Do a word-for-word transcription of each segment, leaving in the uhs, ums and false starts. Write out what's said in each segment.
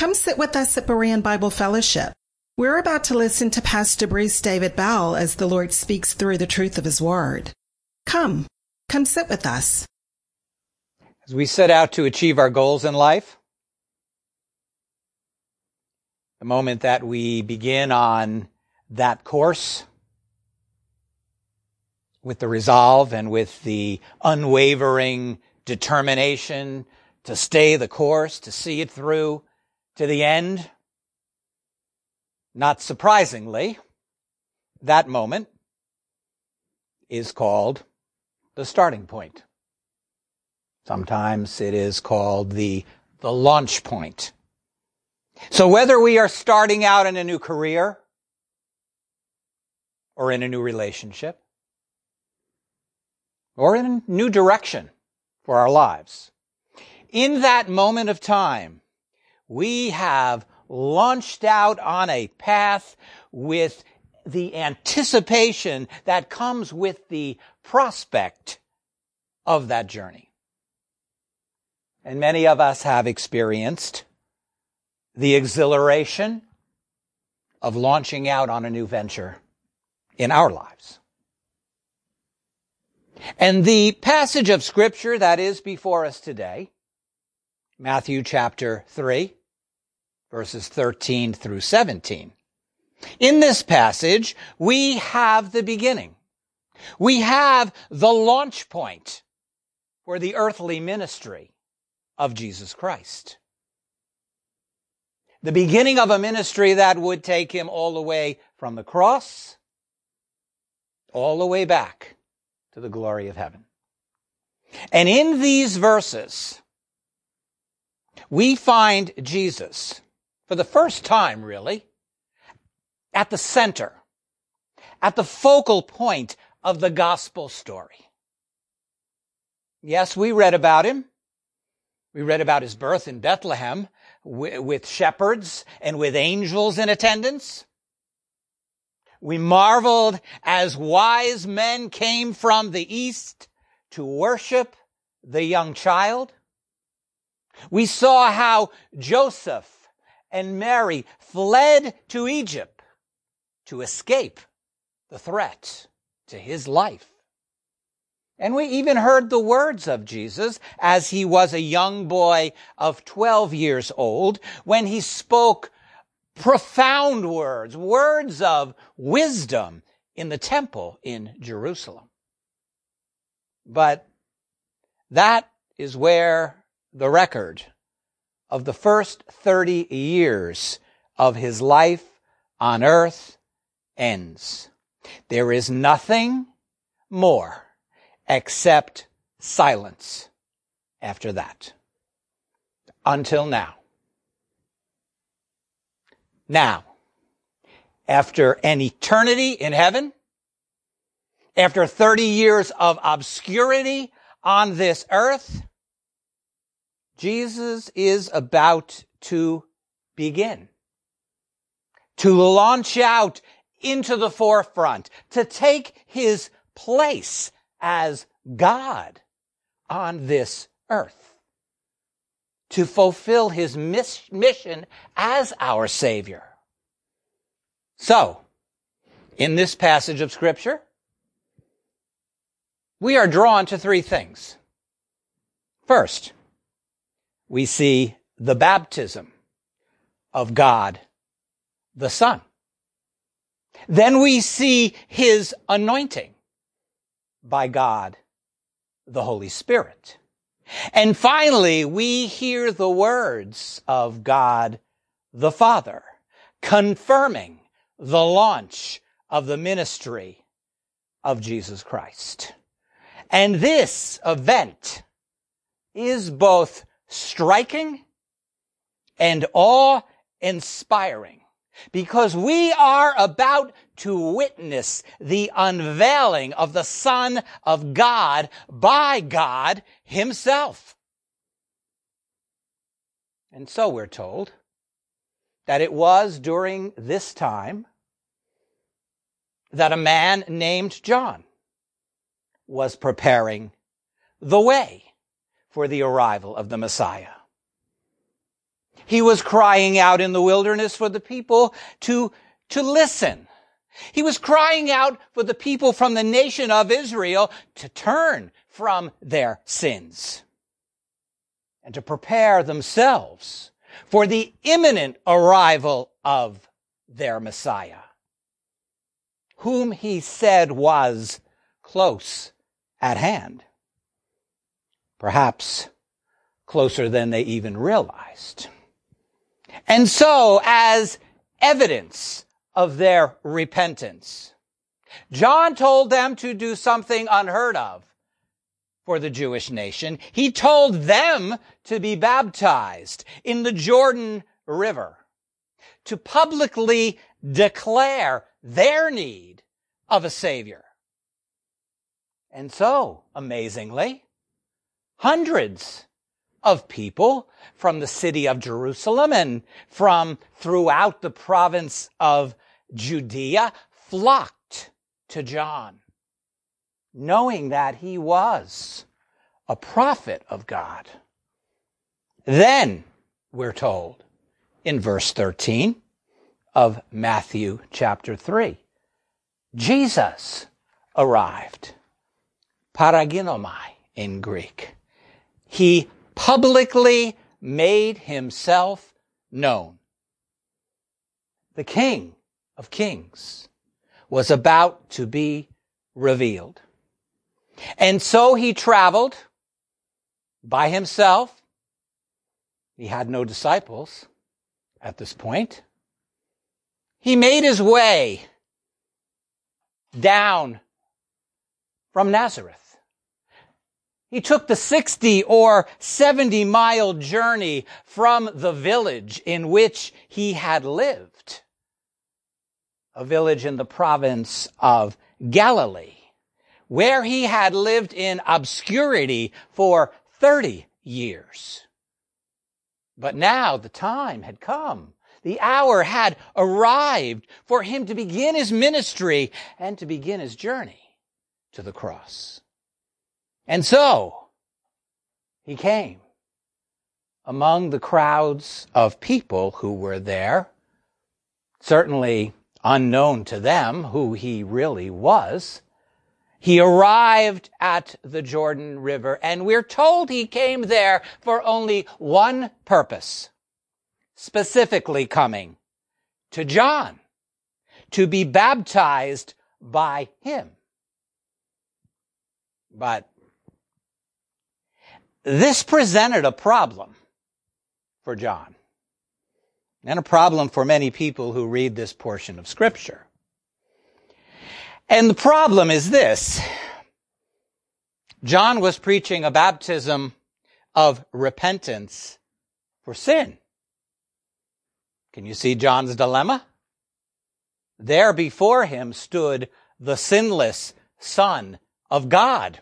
Come sit with us at Berean Bible Fellowship. We're about to listen to Pastor Bruce David Bell as the Lord speaks through the truth of his word. Come, come sit with us. As we set out to achieve our goals in life, the moment that we begin on that course, with the resolve and with the unwavering determination to stay the course, to see it through to the end, not surprisingly, that moment is called the starting point. Sometimes it is called the, the launch point. So whether we are starting out in a new career or in a new relationship or in a new direction for our lives, in that moment of time, we have launched out on a path with the anticipation that comes with the prospect of that journey. And many of us have experienced the exhilaration of launching out on a new venture in our lives. And the passage of Scripture that is before us today, Matthew chapter three, verses thirteen through seventeen. In this passage, we have the beginning. We have the launch point for the earthly ministry of Jesus Christ. The beginning of a ministry that would take him all the way from the cross, all the way back to the glory of heaven. And in these verses, we find Jesus, for the first time really, at the center, at the focal point of the gospel story. Yes, we read about him. We read about his birth in Bethlehem with shepherds and with angels in attendance. We marveled as wise men came from the east to worship the young child. We saw how Joseph and Mary fled to Egypt to escape the threat to his life. And we even heard the words of Jesus as he was a young boy of twelve years old when he spoke profound words, words of wisdom in the temple in Jerusalem. But that is where the record of the first thirty years of his life on earth ends. There is nothing more except silence after that. Until now. Now, after an eternity in heaven, after thirty years of obscurity on this earth, Jesus is about to begin, to launch out into the forefront, to take his place as God on this earth, to fulfill his miss- mission as our Savior. So, in this passage of Scripture, we are drawn to three things. First, we see the baptism of God the Son. Then we see his anointing by God the Holy Spirit. And finally, we hear the words of God the Father, confirming the launch of the ministry of Jesus Christ. And this event is both striking and awe-inspiring because we are about to witness the unveiling of the Son of God by God himself. And so we're told that it was during this time that a man named John was preparing the way for the arrival of the Messiah. He was crying out in the wilderness for the people to, to listen. He was crying out for the people from the nation of Israel to turn from their sins and to prepare themselves for the imminent arrival of their Messiah, whom he said was close at hand, perhaps closer than they even realized. And so, as evidence of their repentance, John told them to do something unheard of for the Jewish nation. He told them to be baptized in the Jordan River, to publicly declare their need of a Savior. And so, amazingly, hundreds of people from the city of Jerusalem and from throughout the province of Judea flocked to John, knowing that he was a prophet of God. Then, we're told in verse thirteen of Matthew chapter three, Jesus arrived, paraginomai in Greek. He publicly made himself known. The King of Kings was about to be revealed. And so he traveled by himself. He had no disciples at this point. He made his way down from Nazareth. He took the sixty or seventy mile journey from the village in which he had lived, a village in the province of Galilee, where he had lived in obscurity for thirty years. But now the time had come. The hour had arrived for him to begin his ministry and to begin his journey to the cross. And so he came among the crowds of people who were there, certainly unknown to them who he really was. He arrived at the Jordan River, and we're told he came there for only one purpose, specifically coming to John, to be baptized by him. But this presented a problem for John, and a problem for many people who read this portion of Scripture. And the problem is this: John was preaching a baptism of repentance for sin. Can you see John's dilemma? There before him stood the sinless Son of God.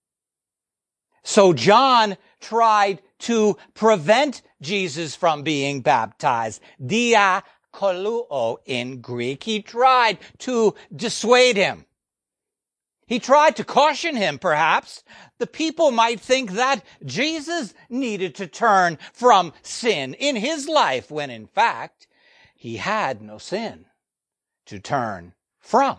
So John tried to prevent Jesus from being baptized. Diakoluo in Greek. He tried to dissuade him. He tried to caution him, perhaps. The people might think that Jesus needed to turn from sin in his life, when in fact, he had no sin to turn from.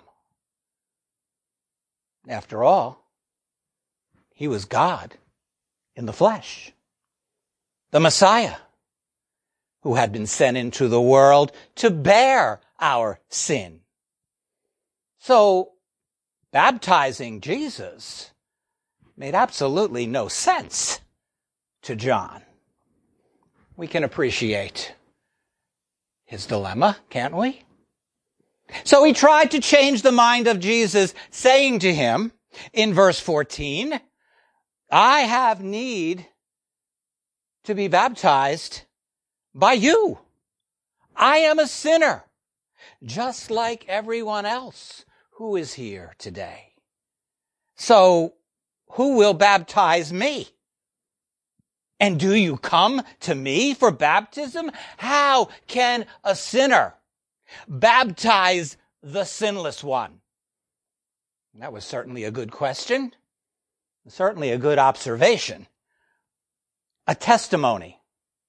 After all, he was God in the flesh, the Messiah, who had been sent into the world to bear our sin. So, baptizing Jesus made absolutely no sense to John. We can appreciate his dilemma, can't we? So he tried to change the mind of Jesus, saying to him in verse fourteen, I have need to be baptized by you. I am a sinner, just like everyone else who is here today. So who will baptize me? And do you come to me for baptism? How can a sinner baptize the sinless one? That was certainly a good question. Certainly a good observation. A testimony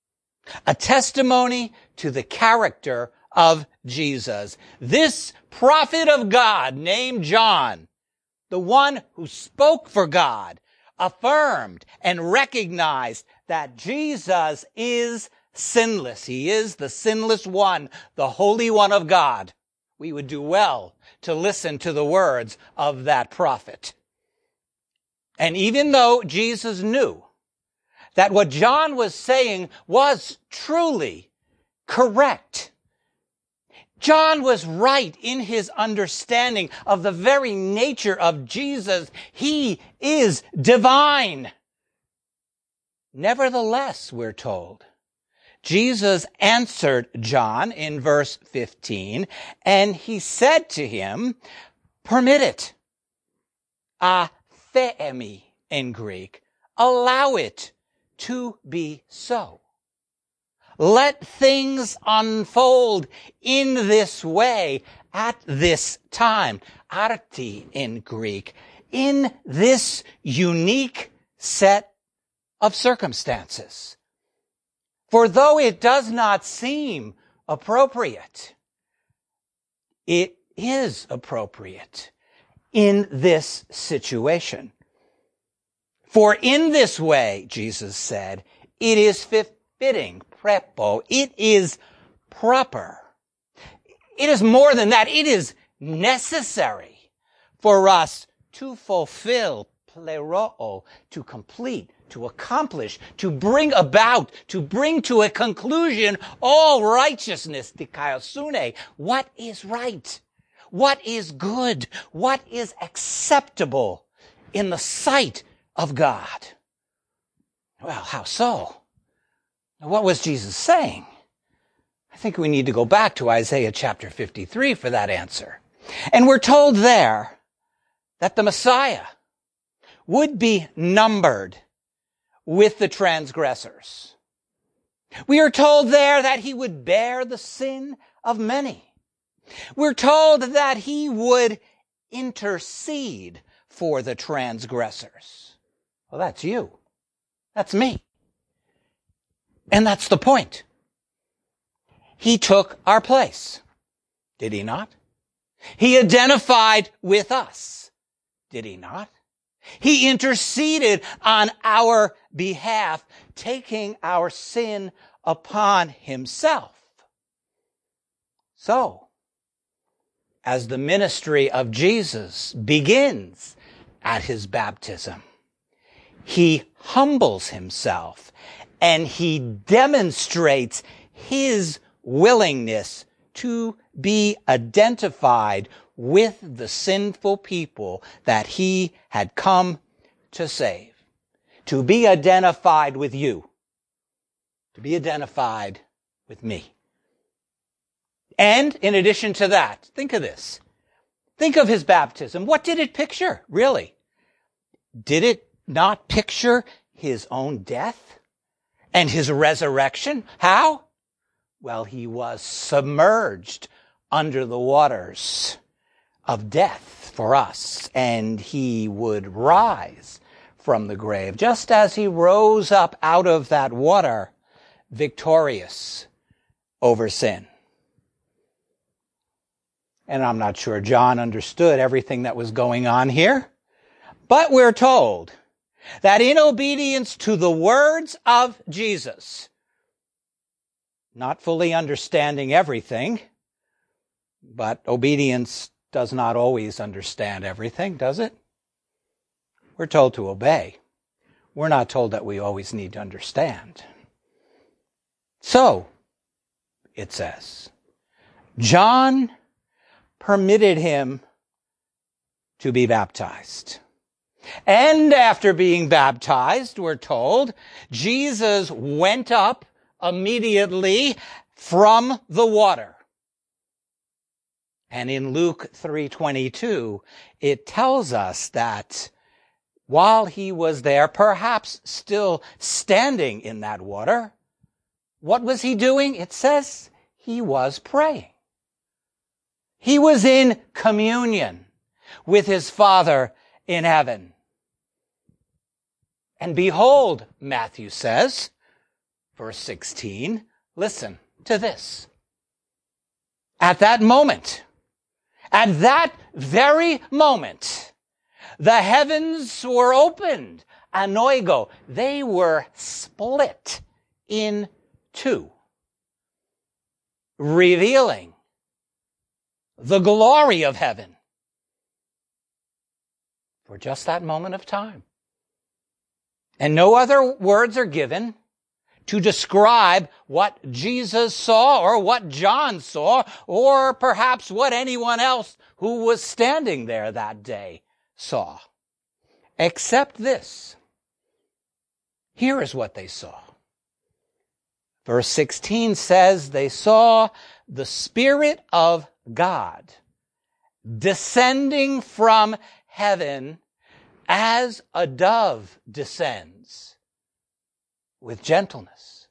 a testimony to the character of Jesus. This prophet of God named John, the one who spoke for God, affirmed and recognized that Jesus is sinless. He is the sinless one, the Holy One of God. We would do well to listen to the words of that prophet. And even though Jesus knew that what John was saying was truly correct, John was right in his understanding of the very nature of Jesus. He is divine. Nevertheless, we're told, Jesus answered John in verse fifteen, and he said to him, permit it, atheemi in Greek, allow it to be so. Let things unfold in this way at this time, arti in Greek, in this unique set of circumstances. For though it does not seem appropriate, it is appropriate in this situation. For in this way, Jesus said, it is fitting, prepo, it is proper. It is more than that. It is necessary for us to fulfill, pleroo, to complete, to accomplish, to bring about, to bring to a conclusion all righteousness, dikaiosune, what is right, what is good, what is acceptable in the sight of God. Well, how so? What was Jesus saying? I think we need to go back to Isaiah chapter fifty-three for that answer. And we're told there that the Messiah would be numbered with the transgressors. We are told there that he would bear the sin of many. We're told that he would intercede for the transgressors. Well, that's you. That's me. And that's the point. He took our place. Did he not? He identified with us. Did he not? He interceded on our behalf, taking our sin upon himself. So, as the ministry of Jesus begins at his baptism, he humbles himself and he demonstrates his willingness to be identified with the sinful people that he had come to save. To be identified with you. To be identified with me. And in addition to that, think of this. Think of his baptism. What did it picture, really? Did it not picture his own death and his resurrection? How? Well, he was submerged under the waters of death for us, and he would rise from the grave, just as he rose up out of that water, victorious over sin. And I'm not sure John understood everything that was going on here, but we're told that in obedience to the words of Jesus, not fully understanding everything, but obedience does not always understand everything, does it? We're told to obey. We're not told that we always need to understand. So, it says, John permitted him to be baptized. And after being baptized, we're told, Jesus went up immediately from the water. And in Luke three twenty-two, it tells us that while he was there, perhaps still standing in that water, what was he doing? It says he was praying. He was in communion with his Father in heaven. And behold, Matthew says, Verse sixteen, listen to this. At that moment, at that very moment, the heavens were opened, anoigo. They were split in two, revealing the glory of heaven for just that moment of time. And no other words are given to describe what Jesus saw or what John saw or perhaps what anyone else who was standing there that day saw. Except this. Here is what they saw. Verse sixteen says they saw the Spirit of God descending from heaven as a dove descends with gentleness.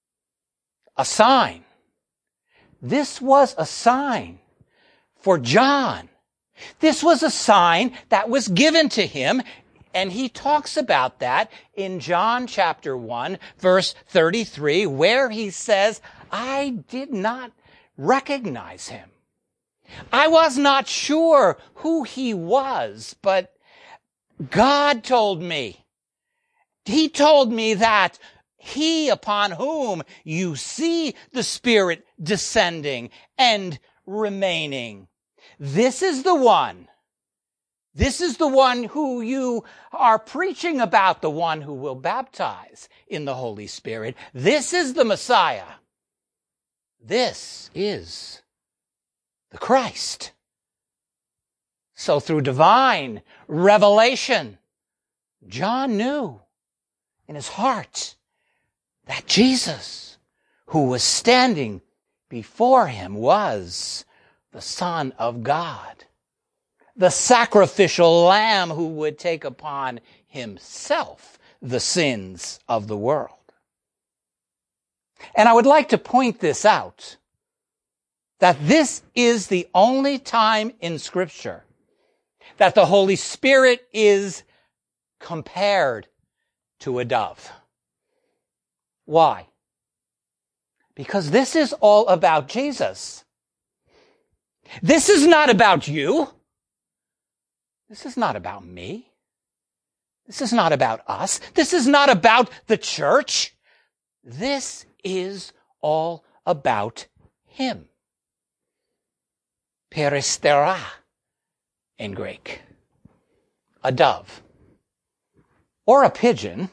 A sign. This was a sign for John. This was a sign that was given to him, and he talks about that in John chapter one, verse thirty-three, where he says, I did not recognize him. I was not sure who he was, but God told me. He told me that he upon whom you see the Spirit descending and remaining, this is the one. This is the one who you are preaching about, the one who will baptize in the Holy Spirit. This is the Messiah. This is the Christ. So through divine revelation, John knew in his heart that Jesus, who was standing before him, was the Son of God, the sacrificial lamb who would take upon himself the sins of the world. And I would like to point this out, that this is the only time in Scripture that the Holy Spirit is compared to a dove. Why? Because this is all about Jesus. This is not about you. This is not about me. This is not about us. This is not about the church. This is all about him. Peristera in Greek. A dove. Or a pigeon.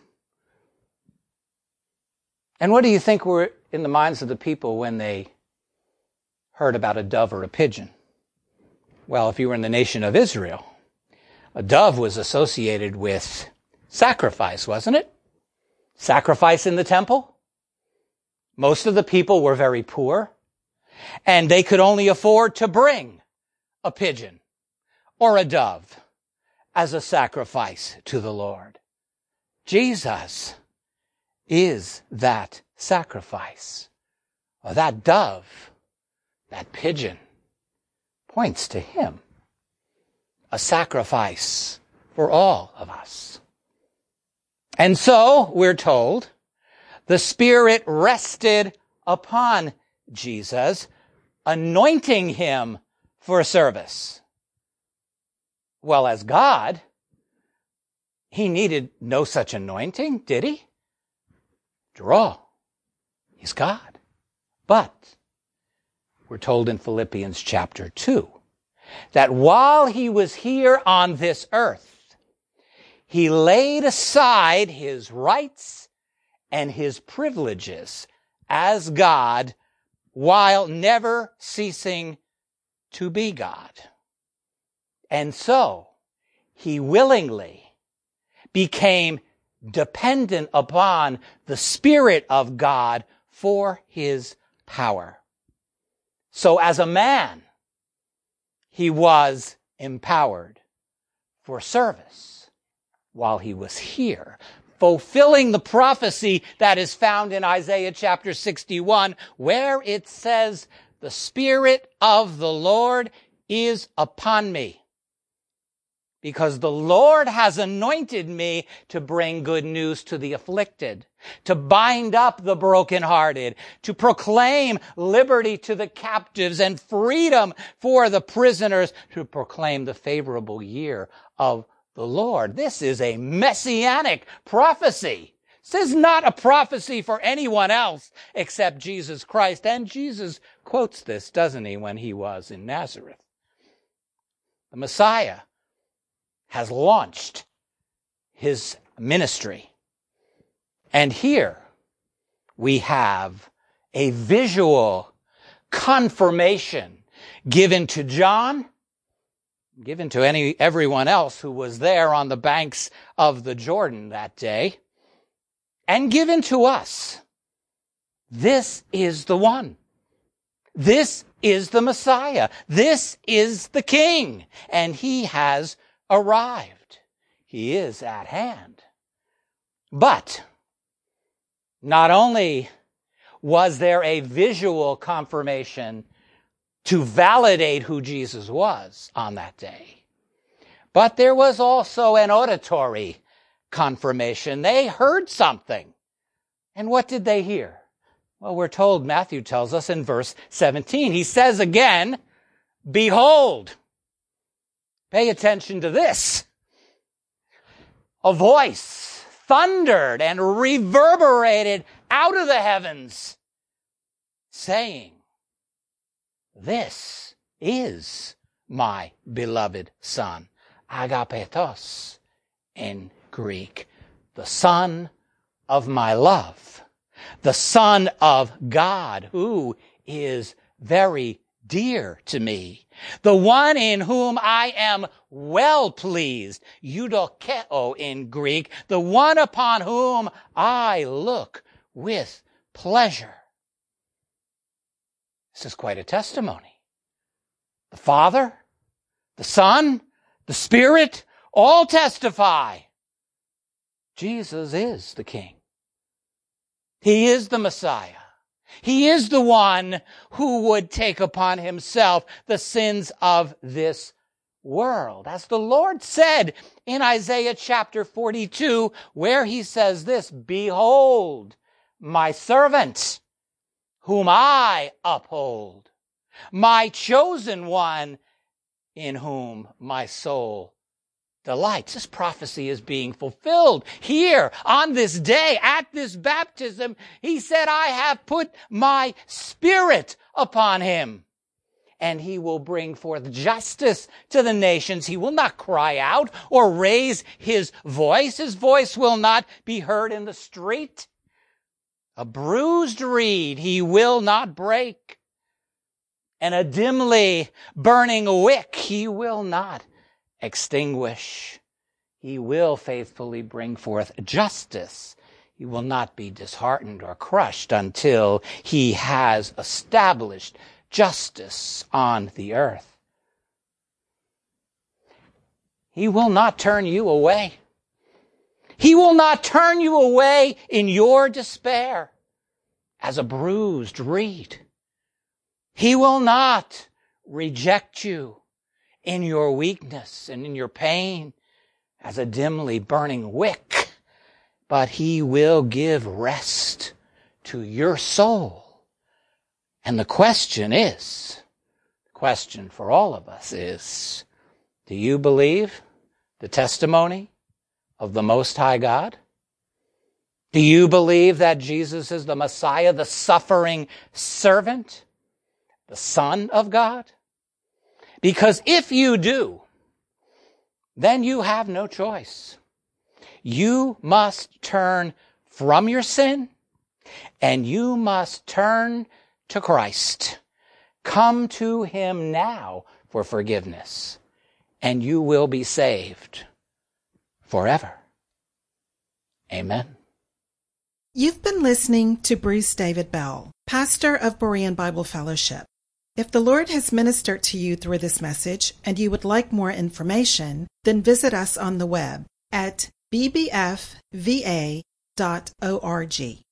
And what do you think were in the minds of the people when they heard about a dove or a pigeon? Well, if you were in the nation of Israel, a dove was associated with sacrifice, wasn't it? Sacrifice in the temple. Most of the people were very poor, and they could only afford to bring a pigeon or a dove as a sacrifice to the Lord. Jesus is that sacrifice. Or that dove, that pigeon, points to him. A sacrifice for all of us. And so, we're told, the Spirit rested upon Jesus, anointing him for service. Well, as God, he needed no such anointing, did he? After all, he's God. But we're told in Philippians chapter two that while he was here on this earth, he laid aside his rights and his privileges as God while never ceasing to be God. And so he willingly became dependent upon the Spirit of God for his power. So as a man, he was empowered for service while he was here, fulfilling the prophecy that is found in Isaiah chapter sixty-one, where it says, "The Spirit of the Lord is upon me, because the Lord has anointed me to bring good news to the afflicted, to bind up the brokenhearted, to proclaim liberty to the captives and freedom for the prisoners, to proclaim the favorable year of the Lord. This is a messianic prophecy. This is not a prophecy for anyone else except Jesus Christ. And Jesus quotes this, doesn't he, when he was in Nazareth? The Messiah has launched his ministry. And here we have a visual confirmation given to John, given to any everyone else who was there on the banks of the Jordan that day, and given to us. This is the one. This is the Messiah. This is the King. And he has arrived. He is at hand. But not only was there a visual confirmation to validate who Jesus was on that day, but there was also an auditory confirmation. They heard something. And what did they hear? Well, we're told, Matthew tells us in verse seventeen, he says again, behold. Pay attention to this. A voice thundered and reverberated out of the heavens, saying, this is my beloved Son, agapetos in Greek, the Son of my love, the Son of God, who is very dear to me, the one in whom I am well pleased, eudokeo in Greek, the one upon whom I look with pleasure. This is quite a testimony. The Father, the Son, the Spirit, all testify. Jesus is the King. He is the Messiah. He is the one who would take upon himself the sins of this world. As the Lord said in Isaiah chapter forty-two, where he says this, behold, my servant, whom I uphold, my chosen one, in whom my soul delights. This prophecy is being fulfilled here on this day at this baptism. He said, I have put my Spirit upon him, and he will bring forth justice to the nations. He will not cry out or raise his voice. His voice will not be heard in the street. A bruised reed he will not break, and a dimly burning wick he will not extinguish. He will faithfully bring forth justice. He will not be disheartened or crushed until he has established justice on the earth. He will not turn you away. He will not turn you away in your despair as a bruised reed. He will not reject you in your weakness and in your pain as a dimly burning wick, but he will give rest to your soul. And the question is, the question for all of us is, do you believe the testimony of the Most High God? Do you believe that Jesus is the Messiah, the suffering servant, the Son of God? Because if you do, then you have no choice. You must turn from your sin, and you must turn to Christ. Come to him now for forgiveness, and you will be saved forever. Amen. You've been listening to Bruce David Bell, pastor of Berean Bible Fellowship. If the Lord has ministered to you through this message and you would like more information, then visit us on the web at b b f v a dot org.